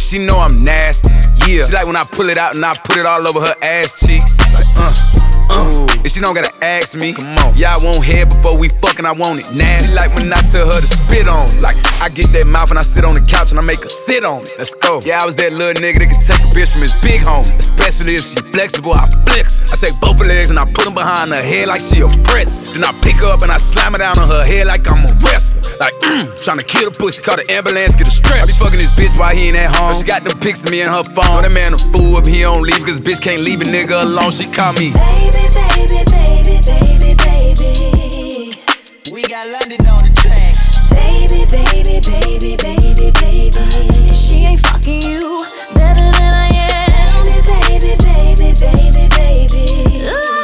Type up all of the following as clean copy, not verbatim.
she know I'm nasty. Yeah, she like when I pull it out and I put it all over her ass cheeks. Like, if she don't gotta ask me, come on. Yeah, I want head before we fucking, I want it nasty. She like when I tell her to spit on. Like, I get that mouth and I sit on the couch and I make her sit on it. Let's go. Yeah, I was that little nigga that could take a bitch from his big home. Especially if she flexible, I flex. I take both her legs and I put them behind her head like she a pretzel. Then I pick her up and I slam her down on her head like I'm a wrestler. Like, tryna kill the pussy, call the ambulance, get a stretch. I be fucking this bitch while he ain't at home. She got them pics of me in her phone. That man a fool if he don't leave, cause bitch can't leave a nigga alone. She call me baby, baby, baby, baby, baby. We got London on the track. Baby, baby, baby, baby, baby. And she ain't fucking you better than I am. Baby, baby, baby, baby, baby.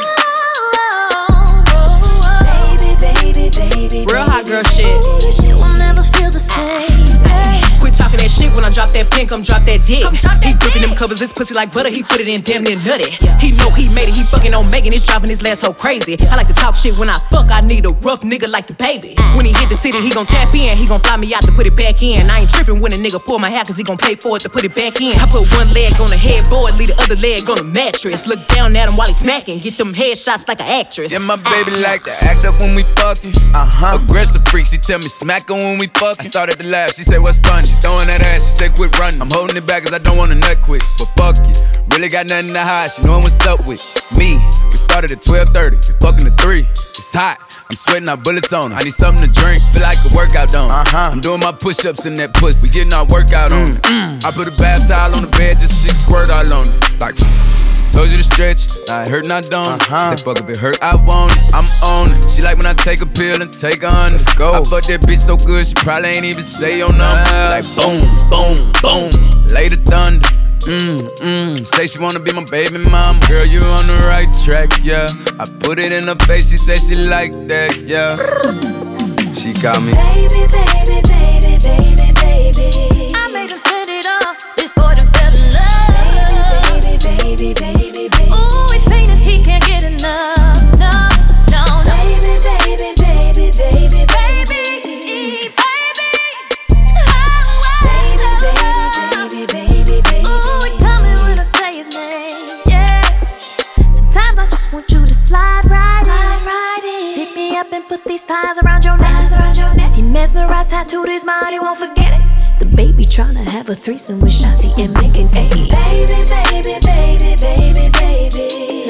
Baby, baby, baby. Real hot girl shit. This shit will never feel the same. Quit talking that shit when I drop that pin, come drop that dick. He gripping them covers, his pussy like butter, he put it in damn near nutty. He know he made it, he fucking on Megan, it's dropping his last hoe crazy. I like to talk shit when I fuck, I need a rough nigga like the baby. When he hit the city, he gon' tap in, he gon' fly me out to put it back in. I ain't tripping when a nigga pull my hair, cause he gon' pay for it to put it back in. I put one leg on the headboard, leave the other leg on the mattress. Look down at him while he smacking, get them headshots like an actress. yeah, my baby like to act up when we fucking. Aggressive freak, she tell me smack her when we fucking. I started to laugh, she said what's funny? She throwing that ass, she said quit running. I'm holding it back cause I don't wanna nut quick. But fuck it, really got nothing to hide, she knowin' what's up with me. We started at 12:30, we fucking at 3. It's hot, I'm sweating our bullets on her. I need something to drink, feel like a workout on. I'm doing my push-ups in that pussy, we getting our workout on. I put a bath towel on the bed just to squirt all on it. Like, told you to stretch, I hurt not don't. She said fuck if it hurt, I want it, I'm on it. She like when I take a pill and take 100. Let's go. I fuck that bitch so good, she probably ain't even say your number. Like boom, boom, boom, lay the thunder. Say she wanna be my baby mama. Girl, you on the right track, yeah. I put it in her face, she said she like that, yeah. She call me baby, baby, baby, baby, baby. I made him spend it all, this boy done fell in love. Baby, baby, baby, baby. Ooh, he fainted, he can't get enough. No, no, no. Baby, baby, baby, baby, baby, baby. Baby, baby, baby. Ooh, he call me when I say his name, yeah. Sometimes I just want you to slide right in. Pick me up and put these thighs around your neck. He mesmerized, tattooed his mind, he won't forget it. The baby tryna have a threesome with Shanti and Megan A. Baby, baby, baby, baby, baby.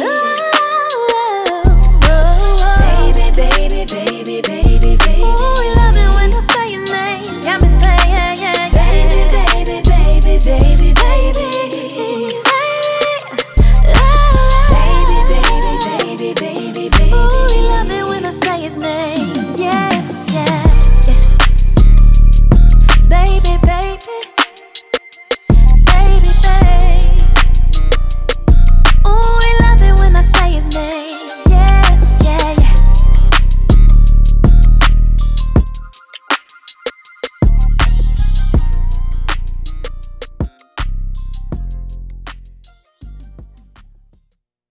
Baby, baby, baby, baby, baby. Ooh, we love it when I say your name. Got me saying, yeah, yeah, yeah. Baby, baby, baby, baby, baby. Baby, baby, baby, baby, baby. Ooh, we love it when I say his name.